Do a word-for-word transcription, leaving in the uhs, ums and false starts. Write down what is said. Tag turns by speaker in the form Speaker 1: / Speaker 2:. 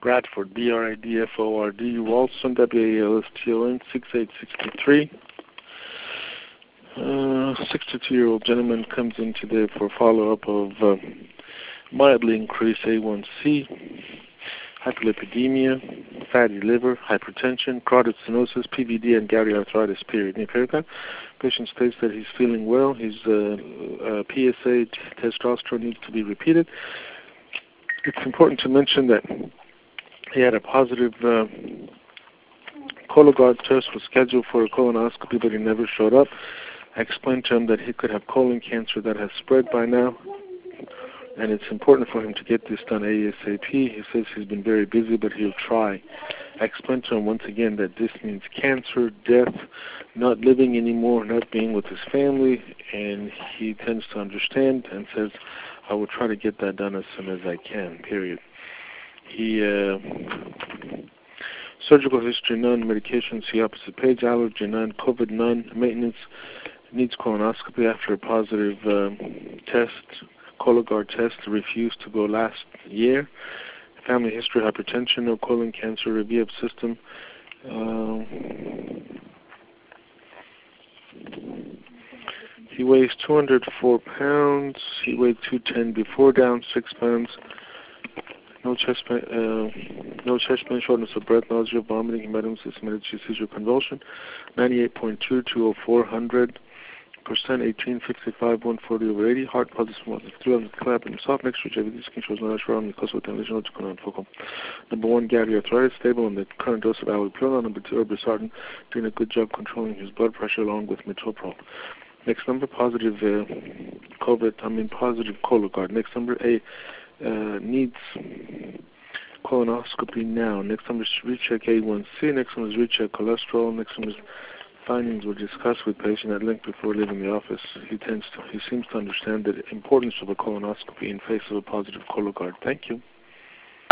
Speaker 1: Bradford, B R A D F O R D, Walson, W A L S T O N, six eight six three. Uh, sixty-two-year-old gentleman comes in today for follow-up of uh, mildly increased A one C, hyperlipidemia, fatty liver, hypertension, carotid stenosis, P V D, and gouty arthritis, period. The patient states that he's feeling well. His uh, uh, P S A testosterone needs to be repeated. It's important to mention that he had a positive uh, Cologuard test was scheduled for a colonoscopy, but he never showed up. I explained to him that he could have colon cancer that has spread by now, and it's important for him to get this done ASAP. He says he's been very busy, but he'll try. I explained to him once again that this means cancer, death, not living anymore, not being with his family, and he tends to understand and says, I will try to get that done as soon as I can, period. He, uh, surgical history none, medication, see opposite page, allergy none, COVID none, maintenance, needs colonoscopy after a positive uh, test, Cologuard test, refused to go last year. Family history, hypertension, no colon cancer, review of system. Uh, he weighs two hundred four pounds. He weighed two ten before, down six pounds. No chest pain, uh, no chest pain, shortness of breath, nausea, vomiting, hematemesis, hereditary seizure, convulsion. ninety-eight point two, two oh four, one hundred. Percent eighteen, fifty-five, one forty over eighty, heart pulses from one to three on the clap and soft mixture, J V D skin shows no sure on the close with lesion to focal. Number one, gouty arthritis, stable on the current dose of allopurinol. Number two, Irbesartan, doing a good job controlling his blood pressure along with metoprolol. Next number, positive uh, COVID, I mean positive Cologuard. Next number, A, uh, needs colonoscopy now. Next number is recheck A one C. Next one is recheck cholesterol. Next one is findings were discussed with patient at length before leaving the office. He tends to, he seems to understand the importance of a colonoscopy in face of a positive Cologuard. Thank you.